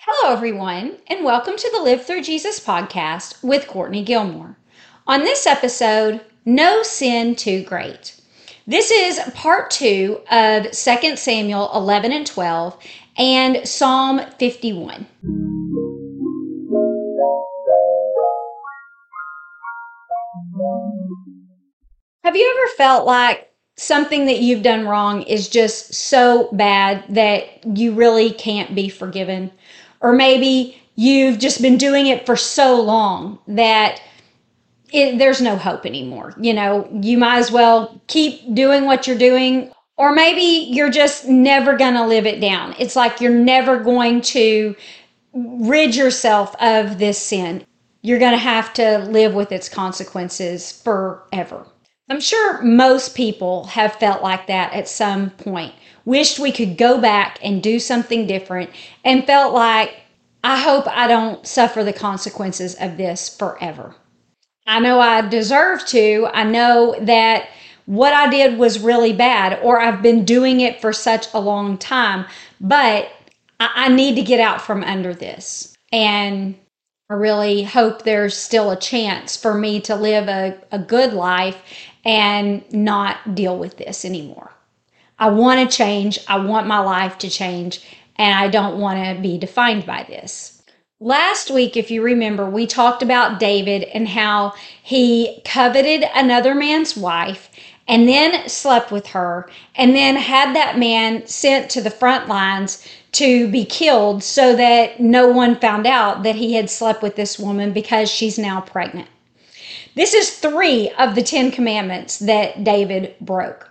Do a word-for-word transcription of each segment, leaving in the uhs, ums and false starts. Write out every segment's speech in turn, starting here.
Hello, everyone, and welcome to the Live Through Jesus podcast with Courtney Gilmore. On this episode, No Sin Too Great. This is part two of Second Samuel eleven and twelve and Psalm fifty-one. Have you ever felt like something that you've done wrong is just so bad that you really can't be forgiven? Or maybe you've just been doing it for so long that it, there's no hope anymore. You know, you might as well keep doing what you're doing. Or maybe you're just never going to live it down. It's like you're never going to rid yourself of this sin. You're going to have to live with its consequences forever. I'm sure most people have felt like that at some point. Wished we could go back and do something different and felt like, I hope I don't suffer the consequences of this forever. I know I deserve to. I know that what I did was really bad, or I've been doing it for such a long time, but I need to get out from under this. And I really hope there's still a chance for me to live a, a good life and not deal with this anymore. I want to change. I want my life to change, and I don't want to be defined by this. Last week, if you remember, we talked about David and how he coveted another man's wife and then slept with her and then had that man sent to the front lines to be killed so that no one found out that he had slept with this woman because she's now pregnant. This is three of the Ten Commandments that David broke.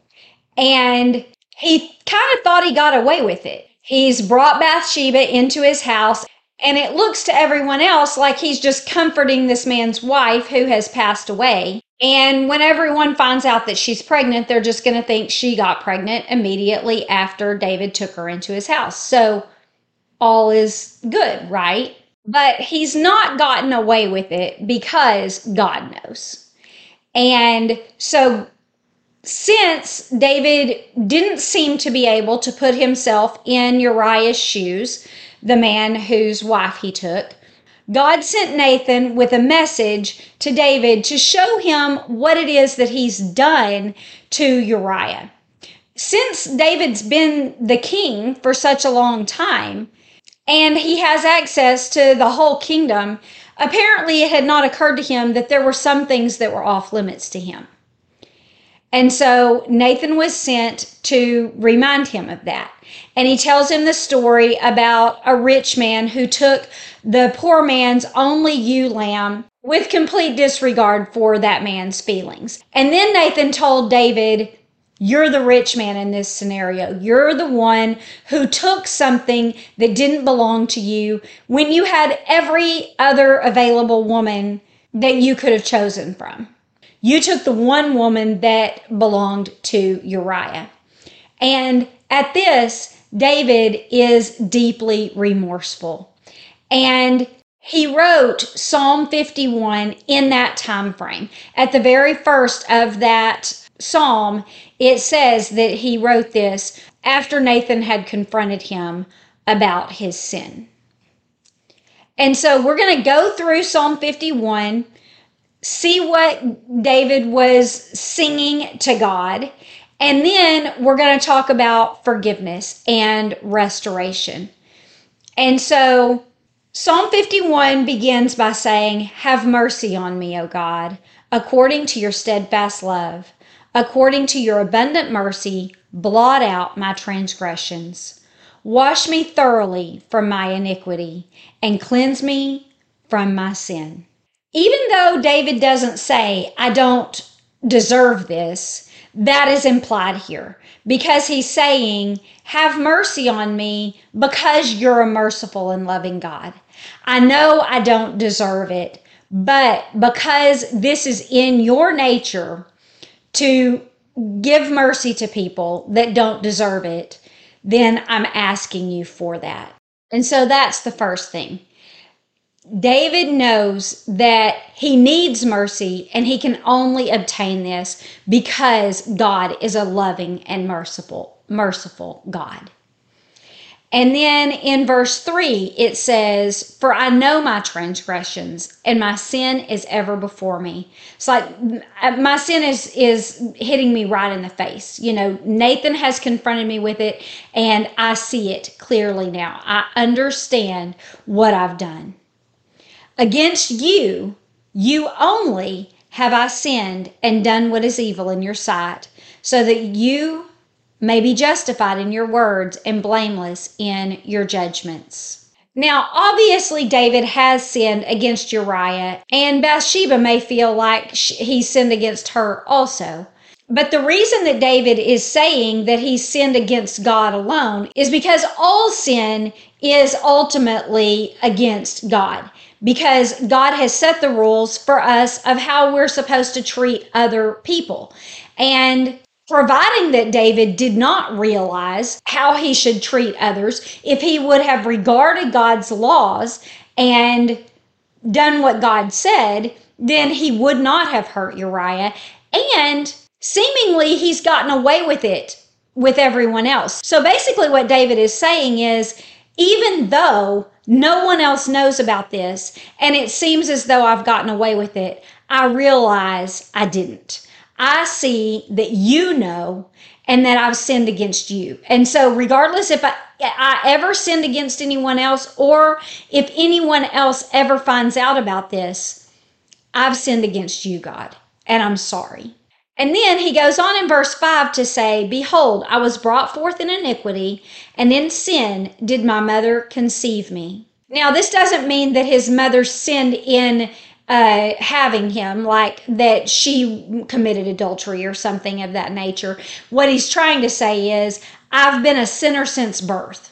And he kind of thought he got away with it. He's brought Bathsheba into his house, and it looks to everyone else like he's just comforting this man's wife who has passed away. And when everyone finds out that she's pregnant, they're just going to think she got pregnant immediately after David took her into his house. So all is good, right? But he's not gotten away with it because God knows. And so since David didn't seem to be able to put himself in Uriah's shoes, the man whose wife he took, God sent Nathan with a message to David to show him what it is that he's done to Uriah. Since David's been the king for such a long time, and he has access to the whole kingdom, apparently it had not occurred to him that there were some things that were off limits to him. And so Nathan was sent to remind him of that. And he tells him the story about a rich man who took the poor man's only ewe lamb with complete disregard for that man's feelings. And then Nathan told David, you're the rich man in this scenario. You're the one who took something that didn't belong to you when you had every other available woman that you could have chosen from. You took the one woman that belonged to Uriah. And at this, David is deeply remorseful. And he wrote Psalm fifty-one in that time frame. At the very first of that psalm, it says that he wrote this after Nathan had confronted him about his sin. And so we're going to go through Psalm fifty-one, see what David was singing to God, and then we're going to talk about forgiveness and restoration. And so Psalm fifty-one begins by saying, have mercy on me, O God, according to your steadfast love. According to your abundant mercy, blot out my transgressions. Wash me thoroughly from my iniquity and cleanse me from my sin. Even though David doesn't say, I don't deserve this, that is implied here because he's saying, have mercy on me because you're a merciful and loving God. I know I don't deserve it, but because this is in your nature to give mercy to people that don't deserve it, then I'm asking you for that. And so that's the first thing. David knows that he needs mercy and he can only obtain this because God is a loving and merciful, merciful God. And then in verse three, it says, for I know my transgressions and my sin is ever before me. It's like my sin is, is hitting me right in the face. You know, Nathan has confronted me with it and I see it clearly now. I understand what I've done. Against you, you only have I sinned and done what is evil in your sight, so that you may be justified in your words and blameless in your judgments. Now, obviously, David has sinned against Uriah, and Bathsheba may feel like he sinned against her also. But the reason that David is saying that he sinned against God alone is because all sin is ultimately against God, because God has set the rules for us of how we're supposed to treat other people. And providing that David did not realize how he should treat others, if he would have regarded God's laws and done what God said, then he would not have hurt Uriah. And seemingly he's gotten away with it with everyone else. So basically what David is saying is, even though no one else knows about this, and it seems as though I've gotten away with it, I realize I didn't. I see that you know, and that I've sinned against you. And so regardless if I, I ever sinned against anyone else, or if anyone else ever finds out about this, I've sinned against you, God, and I'm sorry. And then he goes on in verse five to say, behold, I was brought forth in iniquity, and in sin did my mother conceive me. Now, this doesn't mean that his mother sinned in uh, having him, like that she committed adultery or something of that nature. What he's trying to say is, I've been a sinner since birth.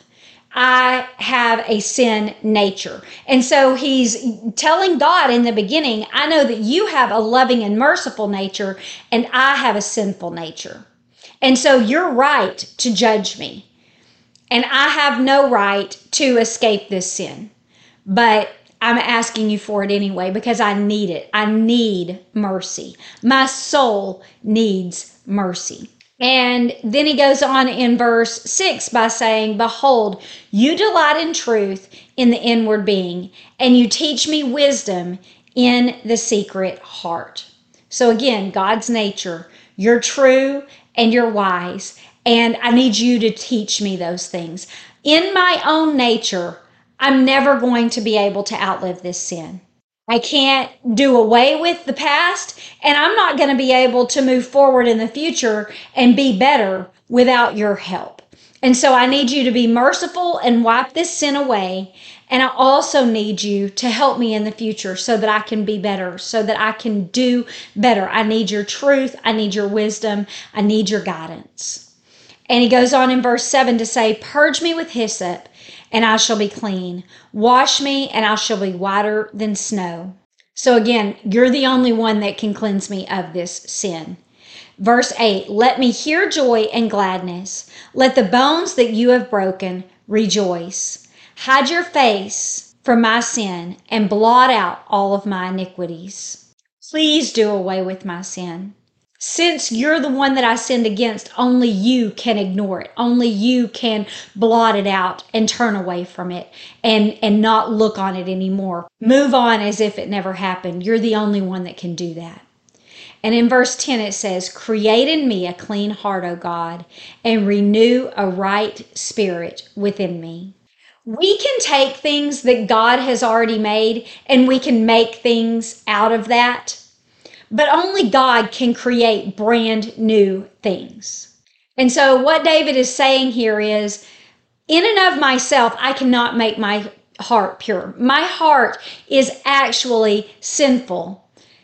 I have a sin nature. And so he's telling God in the beginning, I know that you have a loving and merciful nature, and I have a sinful nature. And so you're right to judge me. And I have no right to escape this sin. But I'm asking you for it anyway, because I need it. I need mercy. My soul needs mercy. And then he goes on in verse six by saying, behold, you delight in truth in the inward being, and you teach me wisdom in the secret heart. So again, God's nature, you're true and you're wise, and I need you to teach me those things. In my own nature, I'm never going to be able to outlive this sin. I can't do away with the past, and I'm not going to be able to move forward in the future and be better without your help. And so I need you to be merciful and wipe this sin away. And I also need you to help me in the future so that I can be better, so that I can do better. I need your truth. I need your wisdom. I need your guidance. And he goes on in verse seven to say, purge me with hyssop, and I shall be clean. Wash me, and I shall be whiter than snow. So again, you're the only one that can cleanse me of this sin. Verse eight, let me hear joy and gladness. Let the bones that you have broken rejoice. Hide your face from my sin and blot out all of my iniquities. Please do away with my sin. Since you're the one that I sinned against, only you can ignore it. Only you can blot it out and turn away from it and, and not look on it anymore. Move on as if it never happened. You're the only one that can do that. And in verse ten it says, create in me a clean heart, O God, and renew a right spirit within me. We can take things that God has already made and we can make things out of that. But only God can create brand new things. And so what David is saying here is, in and of myself, I cannot make my heart pure. My heart is actually sinful.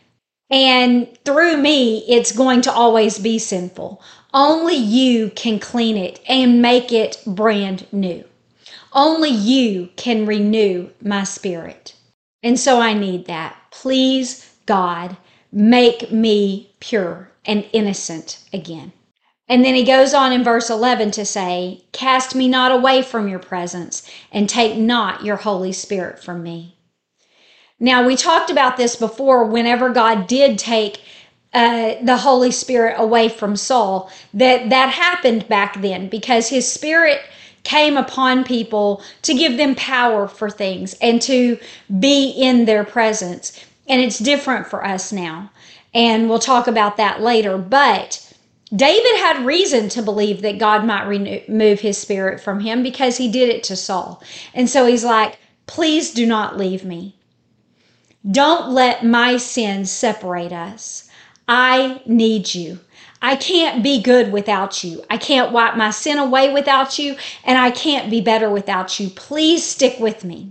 And through me, it's going to always be sinful. Only you can clean it and make it brand new. Only you can renew my spirit. And so I need that. Please, God, make me pure and innocent again. And then he goes on in verse eleven to say, cast me not away from your presence, and take not your Holy Spirit from me. Now, we talked about this before. Whenever God did take uh, the Holy Spirit away from Saul, that that happened back then because his spirit came upon people to give them power for things and to be in their presence. And it's different for us now. And we'll talk about that later. But David had reason to believe that God might remove his spirit from him because he did it to Saul. And so he's like, please do not leave me. Don't let my sins separate us. I need you. I can't be good without you. I can't wipe my sin away without you, and I can't be better without you. Please stick with me.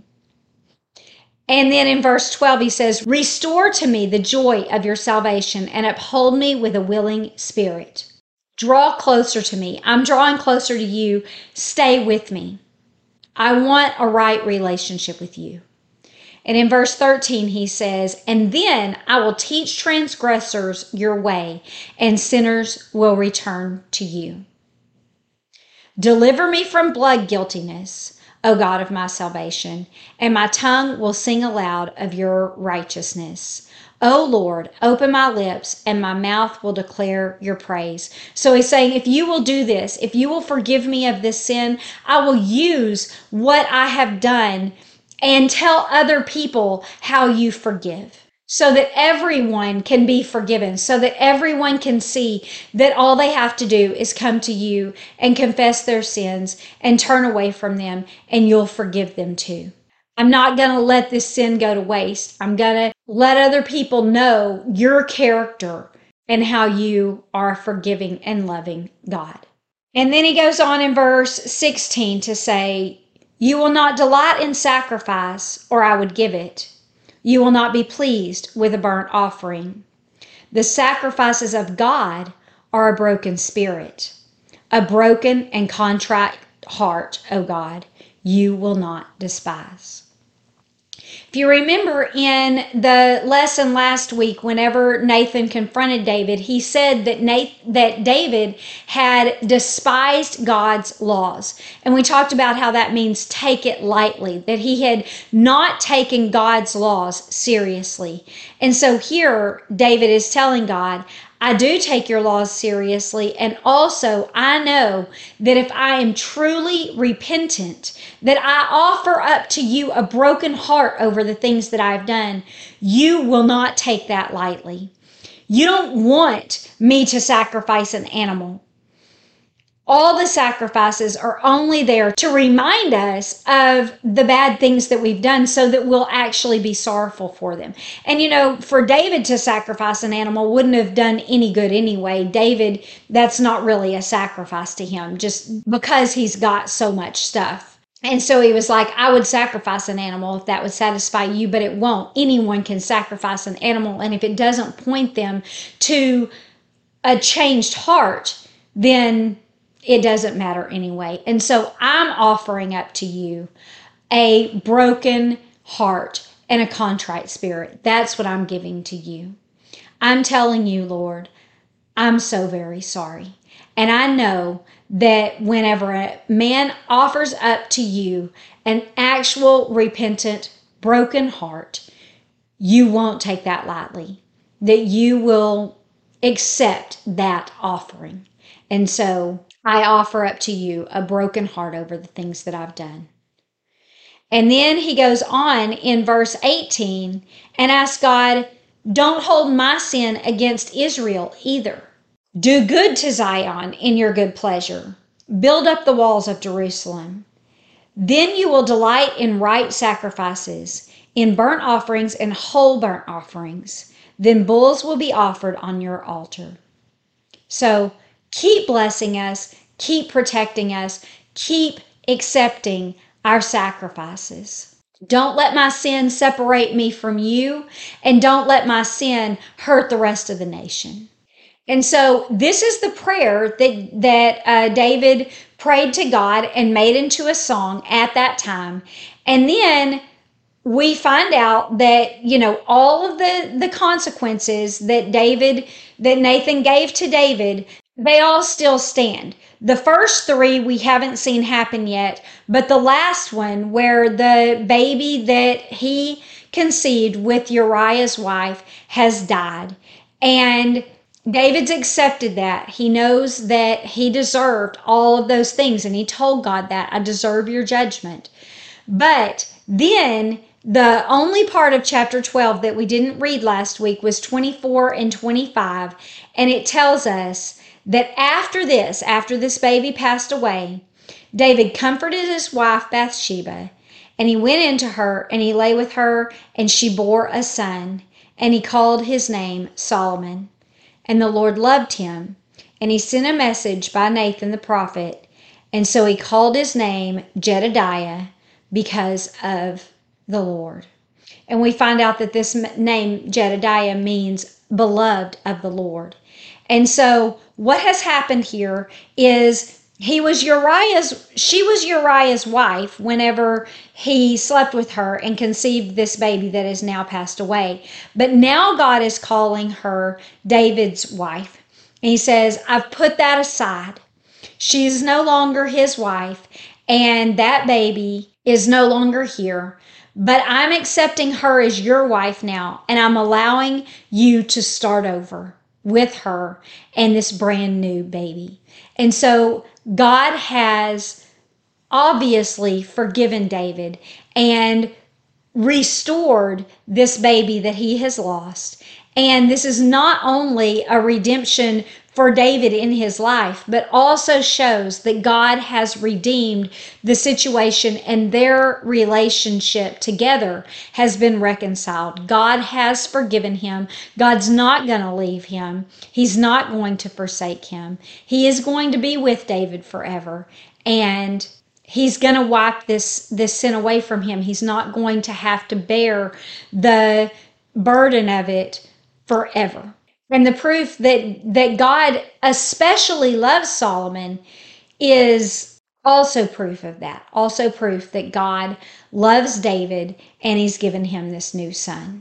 And then in verse twelve, he says, restore to me the joy of your salvation and uphold me with a willing spirit. Draw closer to me. I'm drawing closer to you. Stay with me. I want a right relationship with you. And in verse thirteen, he says, and then I will teach transgressors your way, and sinners will return to you. Deliver me from blood guiltiness, O God of my salvation, and my tongue will sing aloud of your righteousness. O Lord, open my lips, and my mouth will declare your praise. So he's saying, if you will do this, if you will forgive me of this sin, I will use what I have done and tell other people how you forgive, so that everyone can be forgiven, so that everyone can see that all they have to do is come to you and confess their sins and turn away from them, and you'll forgive them too. I'm not going to let this sin go to waste. I'm going to let other people know your character and how you are a forgiving and loving God. And then he goes on in verse sixteen to say, you will not delight in sacrifice, or I would give it. You will not be pleased with a burnt offering. The sacrifices of God are a broken spirit, a broken and contrite heart, O God, you will not despise. If you remember in the lesson last week, whenever Nathan confronted David, he said that Nathan, that David had despised God's laws. And we talked about how that means take it lightly, that he had not taken God's laws seriously. And so here, David is telling God, I do take your laws seriously, and also I know that if I am truly repentant, that I offer up to you a broken heart over the things that I've done, you will not take that lightly. You don't want me to sacrifice an animal. All the sacrifices are only there to remind us of the bad things that we've done so that we'll actually be sorrowful for them. And you know, for David to sacrifice an animal wouldn't have done any good anyway. David, that's not really a sacrifice to him just because he's got so much stuff. And so he was like, I would sacrifice an animal if that would satisfy you, but it won't. Anyone can sacrifice an animal. And if it doesn't point them to a changed heart, then it doesn't matter anyway. And so I'm offering up to you a broken heart and a contrite spirit. That's what I'm giving to you. I'm telling you, Lord, I'm so very sorry. And I know that whenever a man offers up to you an actual repentant, broken heart, you won't take that lightly, that you will accept that offering. And so I offer up to you a broken heart over the things that I've done. And then he goes on in verse eighteen and asks God, don't hold my sin against Israel either. Do good to Zion in your good pleasure. Build up the walls of Jerusalem. Then you will delight in right sacrifices, in burnt offerings and whole burnt offerings. Then bulls will be offered on your altar. So keep blessing us, keep protecting us, keep accepting our sacrifices. Don't let my sin separate me from you, and don't let my sin hurt the rest of the nation. And so this is the prayer that, that uh, David prayed to God and made into a song at that time. And then we find out that, you know, all of the, the consequences that David, that Nathan gave to David, they all still stand. The first three we haven't seen happen yet, but the last one where the baby that he conceived with Uriah's wife has died. And David's accepted that. He knows that he deserved all of those things, and he told God that, I deserve your judgment. But then the only part of chapter twelve that we didn't read last week was twenty-four and twenty-five, and it tells us that after this, after this baby passed away, David comforted his wife Bathsheba, and he went into her, and he lay with her, and she bore a son, and he called his name Solomon. And the Lord loved him, and he sent a message by Nathan the prophet, and so he called his name Jedediah because of the Lord. And we find out that this name Jedediah means beloved of the Lord. And so what has happened here is he was Uriah's, she was Uriah's wife whenever he slept with her and conceived this baby that is now passed away. But now God is calling her David's wife. And he says, I've put that aside. She is no longer his wife, and that baby is no longer here. But I'm accepting her as your wife now, and I'm allowing you to start over with her and this brand new baby. And so God has obviously forgiven David and restored this baby that he has lost. And this is not only a redemption for David in his life, but also shows that God has redeemed the situation and their relationship together has been reconciled. God has forgiven him. God's not going to leave him. He's not going to forsake him. He is going to be with David forever. And he's going to wipe this, this sin away from him. He's not going to have to bear the burden of it forever. And the proof that, that God especially loves Solomon is also proof of that. Also proof that God loves David and he's given him this new son.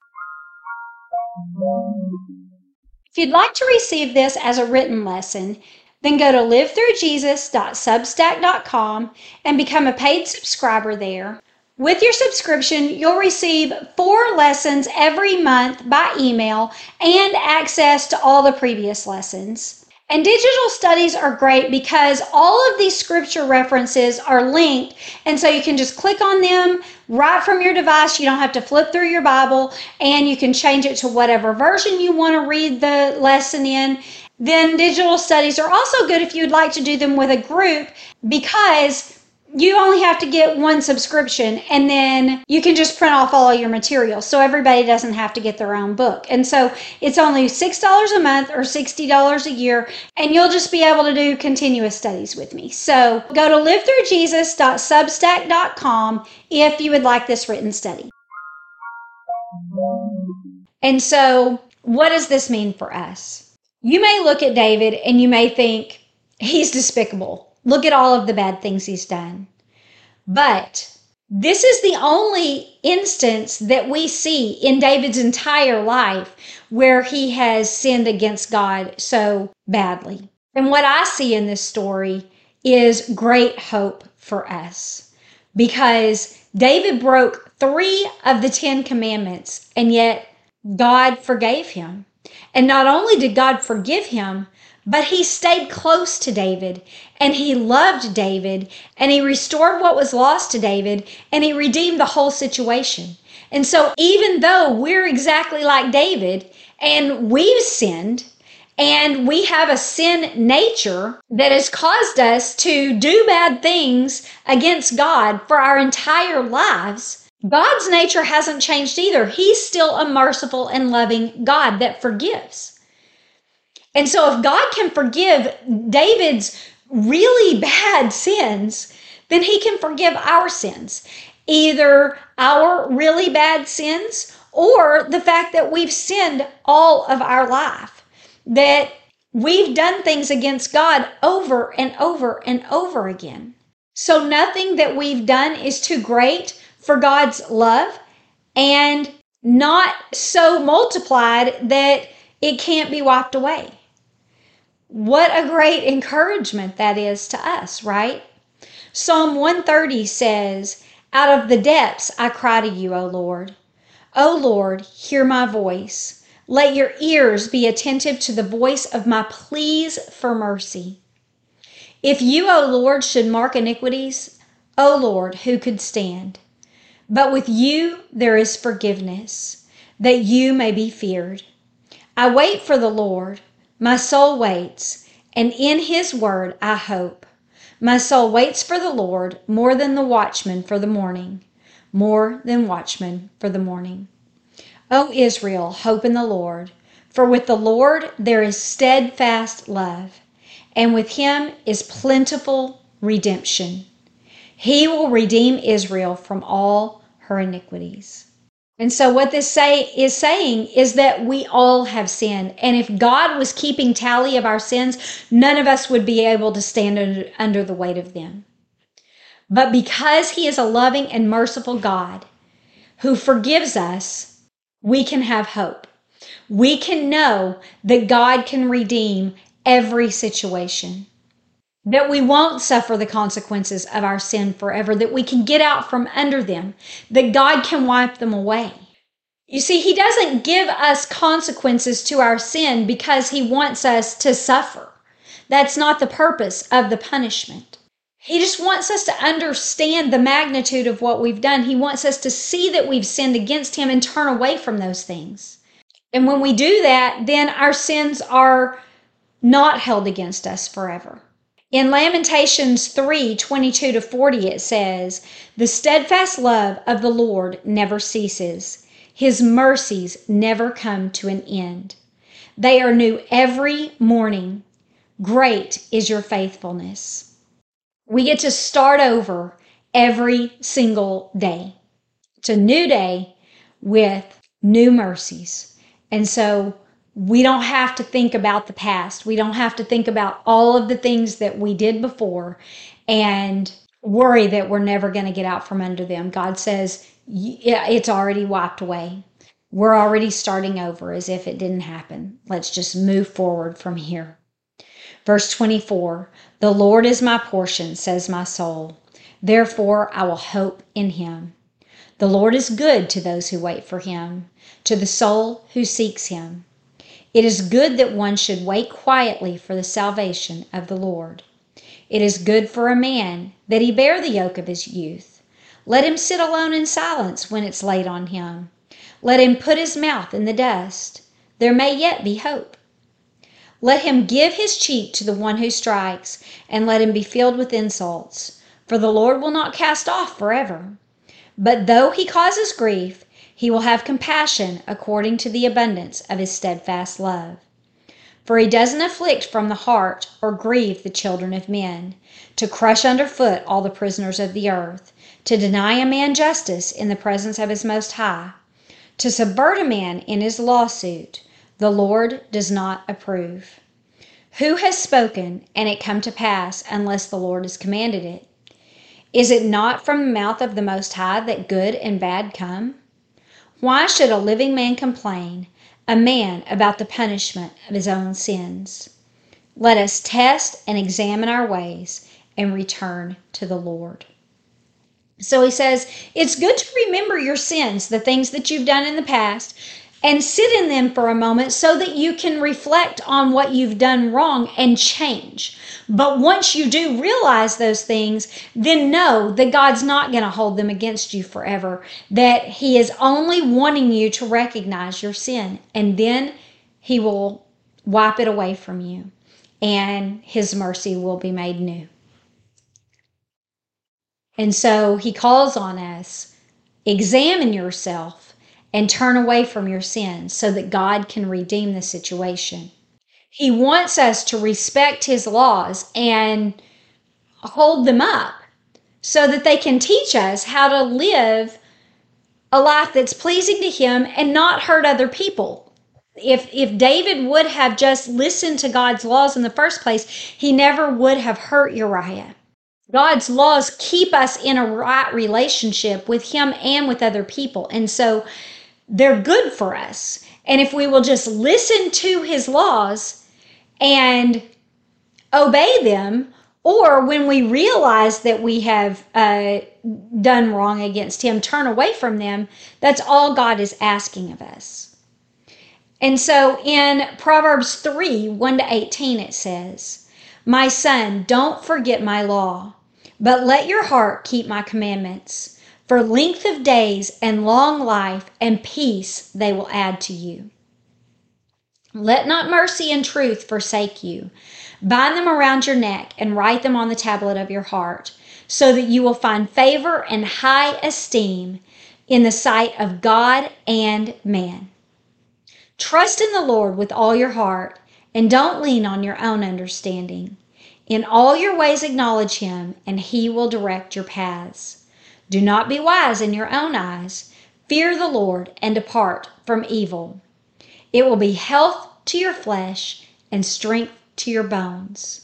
If you'd like to receive this as a written lesson, then go to live through jesus dot substack dot com and become a paid subscriber there. With your subscription, you'll receive four lessons every month by email and access to all the previous lessons. And digital studies are great because all of these scripture references are linked, and so you can just click on them right from your device. You don't have to flip through your Bible, and you can change it to whatever version you want to read the lesson in. Then digital studies are also good if you'd like to do them with a group, because you only have to get one subscription, and then you can just print off all of your material, so everybody doesn't have to get their own book. And so it's only six dollars a month or sixty dollars a year, and you'll just be able to do continuous studies with me. So go to live through jesus dot substack dot com if you would like this written study. And so what does this mean for us? You may look at David and you may think he's despicable. Look at all of the bad things he's done. But this is the only instance that we see in David's entire life where he has sinned against God so badly. And what I see in this story is great hope for us, because David broke three of the Ten Commandments, and yet God forgave him. And not only did God forgive him, but he stayed close to David, and he loved David, and he restored what was lost to David, and he redeemed the whole situation. And so even though we're exactly like David, and we've sinned, and we have a sin nature that has caused us to do bad things against God for our entire lives, God's nature hasn't changed either. He's still a merciful and loving God that forgives. And so if God can forgive David's really bad sins, then he can forgive our sins. Either our really bad sins or the fact that we've sinned all of our life. That we've done things against God over and over and over again. So nothing that we've done is too great for God's love, and not so multiplied that it can't be wiped away. What a great encouragement that is to us, right? Psalm one thirty says, "Out of the depths I cry to you, O Lord. O Lord, hear my voice. Let your ears be attentive to the voice of my pleas for mercy. If you, O Lord, should mark iniquities, O Lord, who could stand? But with you there is forgiveness, that you may be feared. I wait for the Lord. My soul waits, and in his word I hope. My soul waits for the Lord more than the watchman for the morning, more than watchmen for the morning. O Israel, hope in the Lord, for with the Lord there is steadfast love, and with him is plentiful redemption. He will redeem Israel from all her iniquities. And so what this say is saying is that we all have sinned. And if God was keeping tally of our sins, none of us would be able to stand under, under the weight of them. But because he is a loving and merciful God who forgives us, we can have hope. We can know that God can redeem every situation, that we won't suffer the consequences of our sin forever, that we can get out from under them, that God can wipe them away. You see, he doesn't give us consequences to our sin because he wants us to suffer. That's not the purpose of the punishment. He just wants us to understand the magnitude of what we've done. He wants us to see that we've sinned against him and turn away from those things. And when we do that, then our sins are not held against us forever. In Lamentations three, twenty-two to forty, it says, "The steadfast love of the Lord never ceases. His mercies never come to an end. They are new every morning. Great is your faithfulness." We get to start over every single day. It's a new day with new mercies. And so we don't have to think about the past. We don't have to think about all of the things that we did before and worry that we're never going to get out from under them. God says, yeah, it's already wiped away. We're already starting over as if it didn't happen. Let's just move forward from here. Verse twenty-four, "The Lord is my portion, says my soul. Therefore I will hope in him. The Lord is good to those who wait for him, to the soul who seeks him. It is good that one should wait quietly for the salvation of the Lord. It is good for a man that he bear the yoke of his youth. Let him sit alone in silence when it's laid on him. Let him put his mouth in the dust. There may yet be hope. Let him give his cheek to the one who strikes, and let him be filled with insults. For the Lord will not cast off forever. But though he causes grief, he will have compassion according to the abundance of his steadfast love. For he doesn't afflict from the heart or grieve the children of men, to crush underfoot all the prisoners of the earth, to deny a man justice in the presence of his Most High, to subvert a man in his lawsuit. The Lord does not approve. Who has spoken, and it come to pass, unless the Lord has commanded it? Is it not from the mouth of the Most High that good and bad come? Why should a living man complain, a man about the punishment of his own sins? Let us test and examine our ways and return to the Lord. So he says, it's good to remember your sins, the things that you've done in the past, and sit in them for a moment so that you can reflect on what you've done wrong and change. But once you do realize those things, then know that God's not going to hold them against you forever, that he is only wanting you to recognize your sin, and then he will wipe it away from you, and his mercy will be made new. And so he calls on us, examine yourself and turn away from your sins so that God can redeem the situation. He wants us to respect his laws and hold them up so that they can teach us how to live a life that's pleasing to him and not hurt other people. If, if David would have just listened to God's laws in the first place, he never would have hurt Uriah. God's laws keep us in a right relationship with him and with other people. And so they're good for us. And if we will just listen to his laws and obey them, or when we realize that we have uh, done wrong against him, turn away from them, that's all God is asking of us. And so in Proverbs three, one to eighteen, it says, "My son, don't forget my law, but let your heart keep my commandments. For length of days and long life and peace they will add to you. Let not mercy and truth forsake you. Bind them around your neck and write them on the tablet of your heart, so that you will find favor and high esteem in the sight of God and man. Trust in the Lord with all your heart, and don't lean on your own understanding. In all your ways acknowledge him, and he will direct your paths. Do not be wise in your own eyes. Fear the Lord and depart from evil. It will be health to your flesh and strength to your bones.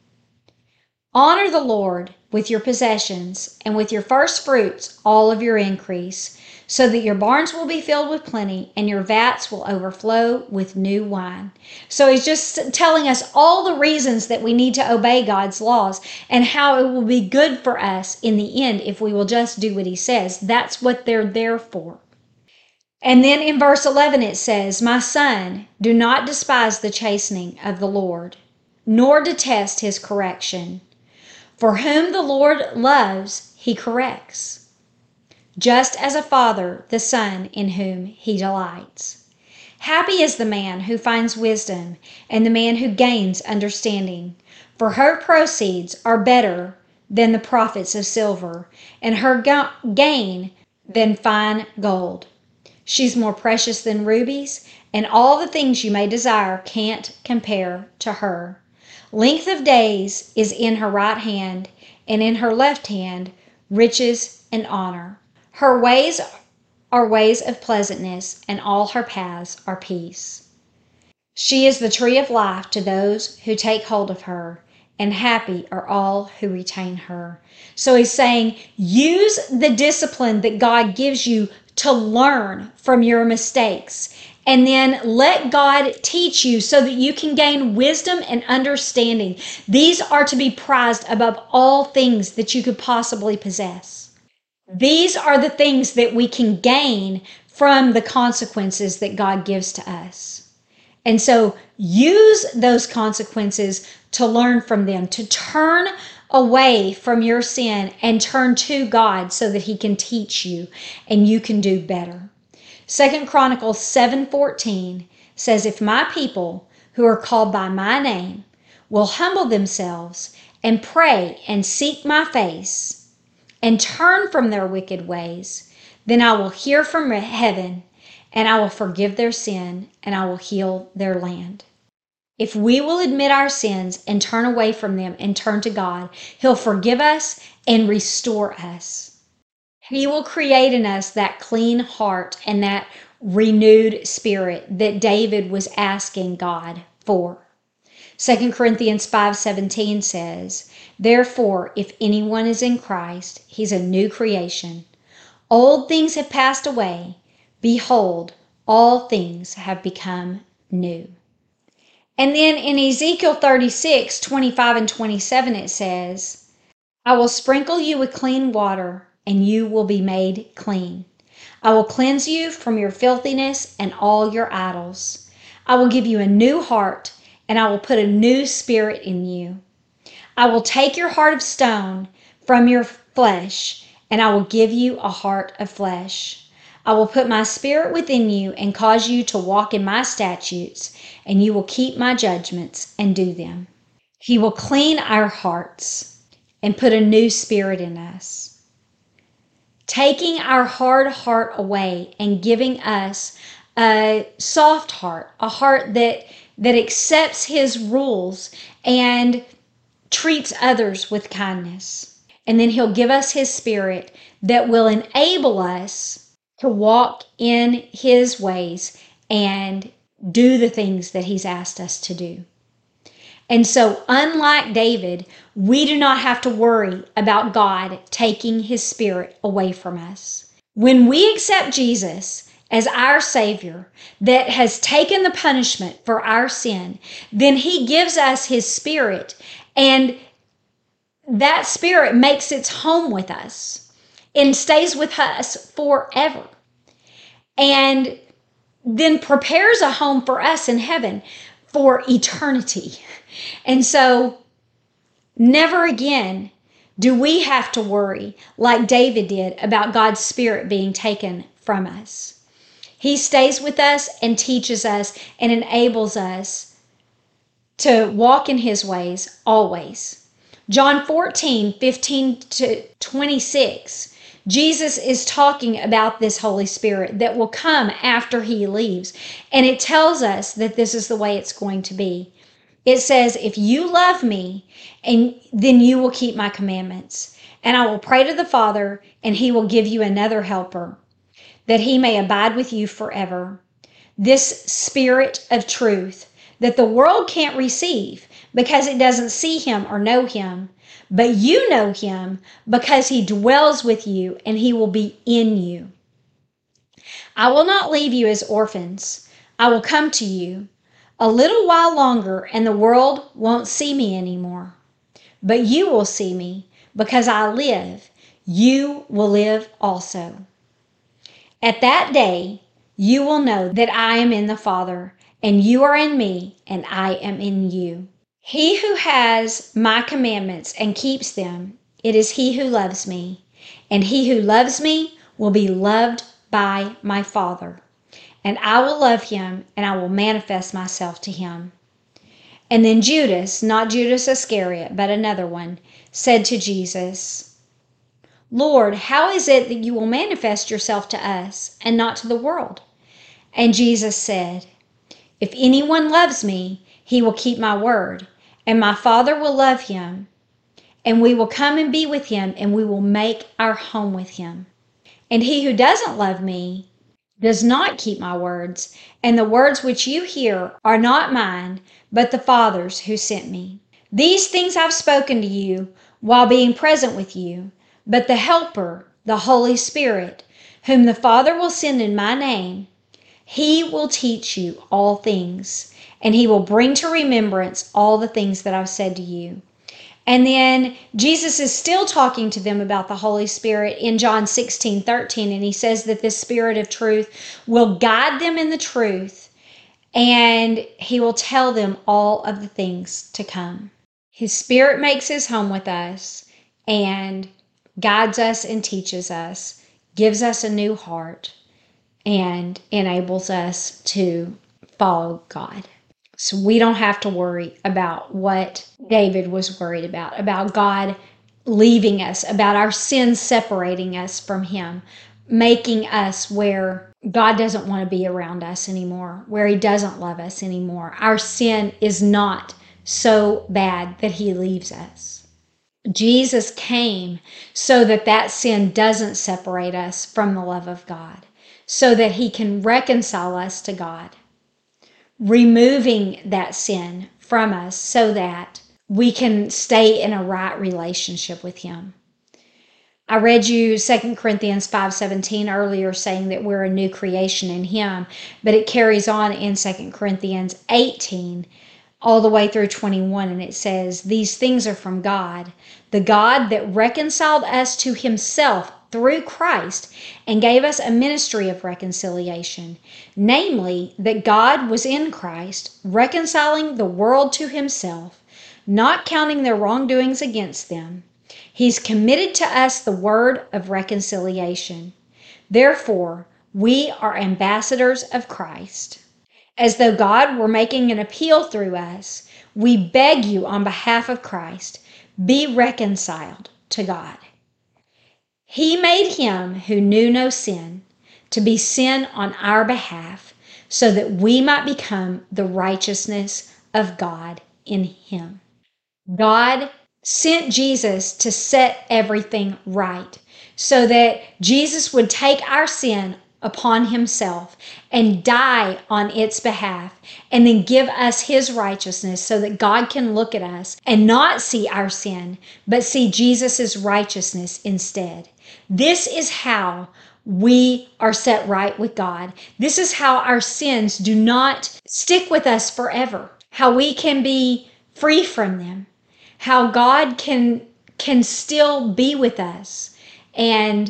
Honor the Lord with your possessions and with your first fruits all of your increase, so that your barns will be filled with plenty and your vats will overflow with new wine." So he's just telling us all the reasons that we need to obey God's laws and how it will be good for us in the end if we will just do what he says. That's what they're there for. And then in verse eleven it says, "My son, do not despise the chastening of the Lord, nor detest his correction. For whom the Lord loves, he corrects, just as a father the son in whom he delights. Happy is the man who finds wisdom and the man who gains understanding. For her proceeds are better than the profits of silver, and her ga- gain than fine gold. She's more precious than rubies, and all the things you may desire can't compare to her. Length of days is in her right hand, and in her left hand riches and honor. Her ways are ways of pleasantness, and all her paths are peace. She is the tree of life to those who take hold of her, and happy are all who retain her." So he's saying, use the discipline that God gives you to learn from your mistakes. And then let God teach you so that you can gain wisdom and understanding. These are to be prized above all things that you could possibly possess. These are the things that we can gain from the consequences that God gives to us. And so use those consequences to learn from them, to turn away from your sin and turn to God so that he can teach you and you can do better. Second Chronicles seven fourteen says, "If my people who are called by my name will humble themselves and pray and seek my face and turn from their wicked ways, then I will hear from heaven and I will forgive their sin and I will heal their land." If we will admit our sins and turn away from them and turn to God, he'll forgive us and restore us. He will create in us that clean heart and that renewed spirit that David was asking God for. Second Corinthians five seventeen says, "Therefore, if anyone is in Christ, he's a new creation. Old things have passed away. Behold, all things have become new." And then in Ezekiel thirty-six, twenty-five and twenty-seven, it says, "I will sprinkle you with clean water, and you will be made clean. I will cleanse you from your filthiness and all your idols. I will give you a new heart, and I will put a new spirit in you. I will take your heart of stone from your flesh, and I will give you a heart of flesh. I will put my spirit within you and cause you to walk in my statutes, and you will keep my judgments and do them." He will clean our hearts and put a new spirit in us, taking our hard heart away and giving us a soft heart, a heart that, that accepts his rules and treats others with kindness. And then he'll give us his spirit that will enable us to walk in his ways and do the things that he's asked us to do. And so, unlike David, we do not have to worry about God taking his spirit away from us. When we accept Jesus as our Savior that has taken the punishment for our sin, then he gives us his spirit, and that spirit makes its home with us and stays with us forever. And then prepares a home for us in heaven for eternity. And so never again do we have to worry like David did about God's Spirit being taken from us. He stays with us and teaches us and enables us to walk in his ways always. John fourteen, fifteen to twenty-six, Jesus is talking about this Holy Spirit that will come after he leaves. And it tells us that this is the way it's going to be. It says, if you love me, and then you will keep my commandments. And I will pray to the Father, and he will give you another helper, that he may abide with you forever. This Spirit of truth that the world can't receive because it doesn't see him or know him. But you know him because he dwells with you and he will be in you. I will not leave you as orphans. I will come to you. A little while longer and the world won't see me anymore. But you will see me because I live. You will live also. At that day, you will know that I am in the Father, and you are in me, and I am in you. He who has my commandments and keeps them, it is he who loves me. And he who loves me will be loved by my Father. And I will love him, and I will manifest myself to him. And then Judas, not Judas Iscariot, but another one, said to Jesus, Lord, how is it that you will manifest yourself to us and not to the world? And Jesus said, if anyone loves me, he will keep my word, and my Father will love him, and we will come and be with him, and we will make our home with him. And he who doesn't love me does not keep my words, and the words which you hear are not mine, but the Father's who sent me. These things I've spoken to you while being present with you, but the Helper, the Holy Spirit, whom the Father will send in my name, he will teach you all things, and he will bring to remembrance all the things that I've said to you. And then Jesus is still talking to them about the Holy Spirit in John sixteen, thirteen, and he says that this Spirit of truth will guide them in the truth, and he will tell them all of the things to come. His Spirit makes his home with us and guides us and teaches us, gives us a new heart, and enables us to follow God. So we don't have to worry about what David was worried about, about God leaving us, about our sins separating us from him, making us where God doesn't want to be around us anymore, where he doesn't love us anymore. Our sin is not so bad that he leaves us. Jesus came so that that sin doesn't separate us from the love of God, so that he can reconcile us to God, removing that sin from us so that we can stay in a right relationship with him. I read you Second Corinthians five seventeen earlier, saying that we're a new creation in him, but it carries on in Second Corinthians eighteen all the way through twenty-one, and it says, these things are from God, the God that reconciled us to himself through Christ and gave us a ministry of reconciliation, namely that God was in Christ, reconciling the world to himself, not counting their wrongdoings against them. He's committed to us the word of reconciliation. Therefore, we are ambassadors of Christ. As though God were making an appeal through us, we beg you on behalf of Christ, be reconciled to God. He made him who knew no sin to be sin on our behalf, so that we might become the righteousness of God in him. God sent Jesus to set everything right, so that Jesus would take our sin upon himself and die on its behalf, and then give us his righteousness, so that God can look at us and not see our sin, but see Jesus's righteousness instead. This is how we are set right with God. This is how our sins do not stick with us forever, how we can be free from them, how God can, can still be with us and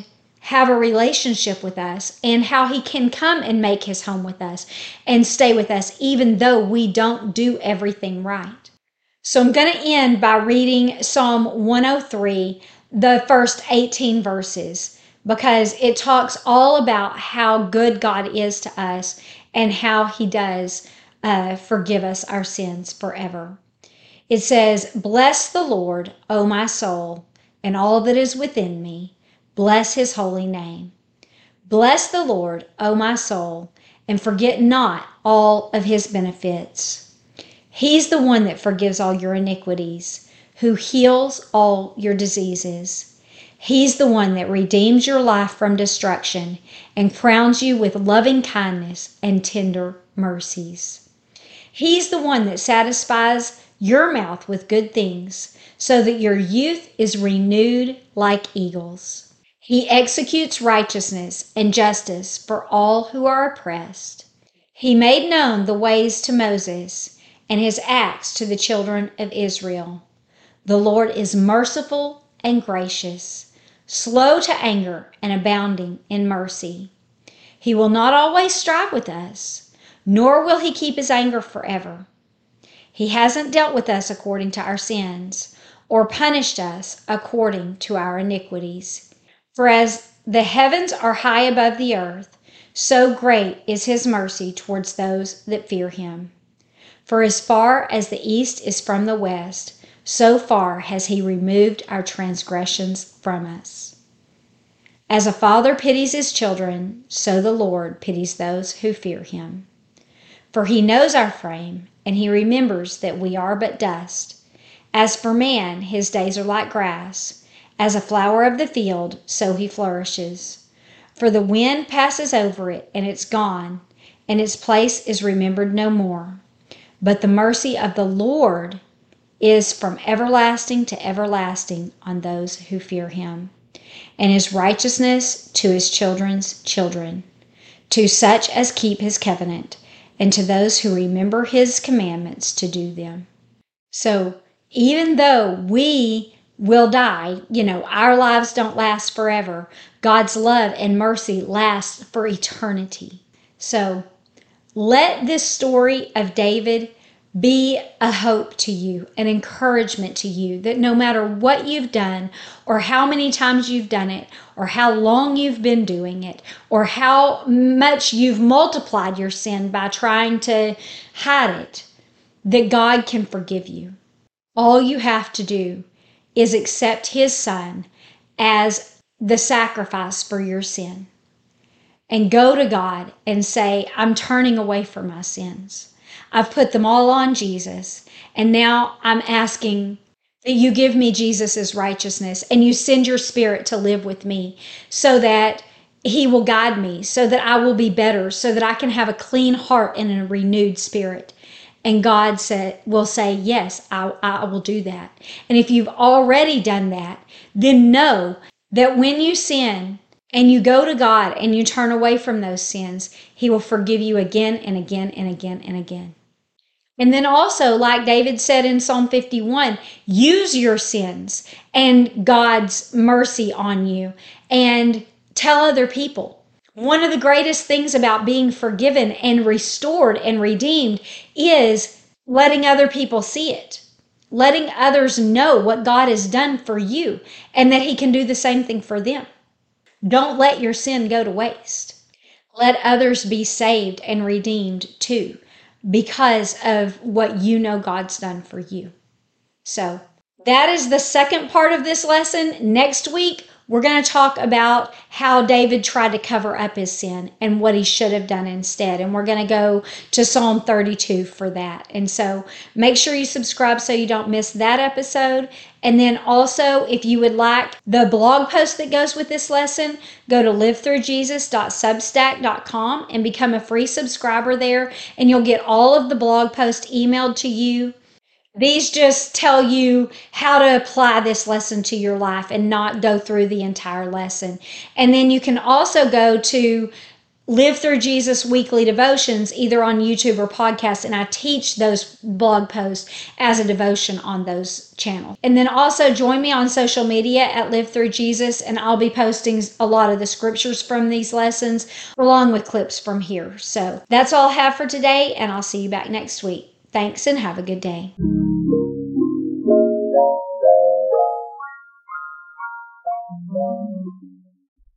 have a relationship with us and how he can come and make his home with us and stay with us, even though we don't do everything right. So I'm going to end by reading Psalm one oh three, the first eighteen verses, because it talks all about how good God is to us and how he does uh, forgive us our sins forever. It says, "Bless the Lord, O my soul, and all that is within me. Bless his holy name. Bless the Lord, O my soul, and forget not all of his benefits. He's the one that forgives all your iniquities, who heals all your diseases. He's the one that redeems your life from destruction and crowns you with loving kindness and tender mercies. He's the one that satisfies your mouth with good things, so that your youth is renewed like eagles. He executes righteousness and justice for all who are oppressed. He made known the ways to Moses, and his acts to the children of Israel. The Lord is merciful and gracious, slow to anger and abounding in mercy. He will not always strive with us, nor will he keep his anger forever. He hasn't dealt with us according to our sins, or punished us according to our iniquities. For as the heavens are high above the earth, so great is his mercy towards those that fear him. For as far as the east is from the west, so far has he removed our transgressions from us. As a father pities his children, so the Lord pities those who fear him. For he knows our frame, and he remembers that we are but dust. As for man, his days are like grass. As a flower of the field, so he flourishes. For the wind passes over it, and it's gone, and its place is remembered no more. But the mercy of the Lord is from everlasting to everlasting on those who fear him, and his righteousness to his children's children, to such as keep his covenant, and to those who remember his commandments to do them." So even though we will die, you know, our lives don't last forever, God's love and mercy lasts for eternity. So let this story of David be a hope to you, an encouragement to you, that no matter what you've done or how many times you've done it or how long you've been doing it or how much you've multiplied your sin by trying to hide it, that God can forgive you. All you have to do is accept his son as the sacrifice for your sin. And go to God and say, "I'm turning away from my sins. I've put them all on Jesus. And now I'm asking that you give me Jesus' righteousness and you send your spirit to live with me so that he will guide me, so that I will be better, so that I can have a clean heart and a renewed spirit." And God said, will say, "Yes, I, I will do that." And if you've already done that, then know that when you sin, and you go to God and you turn away from those sins, he will forgive you again and again and again and again. And then also, like David said in Psalm fifty-one, use your sins and God's mercy on you and tell other people. One of the greatest things about being forgiven and restored and redeemed is letting other people see it. Letting others know what God has done for you and that he can do the same thing for them. Don't let your sin go to waste. Let others be saved and redeemed too, because of what you know God's done for you. So that is the second part of this lesson. Next week, we're going to talk about how David tried to cover up his sin and what he should have done instead. And we're going to go to Psalm thirty-two for that. And so make sure you subscribe so you don't miss that episode. And then also, if you would like the blog post that goes with this lesson, go to live through jesus dot substack dot com and become a free subscriber there. And you'll get all of the blog posts emailed to you. These just tell you how to apply this lesson to your life and not go through the entire lesson. And then you can also go to Live Through Jesus weekly devotions either on YouTube or podcast, and I teach those blog posts as a devotion on those channels. And then also join me on social media at Live Through Jesus, and I'll be posting a lot of the scriptures from these lessons along with clips from here. So that's all I have for today, and I'll see you back next week. Thanks and have a good day.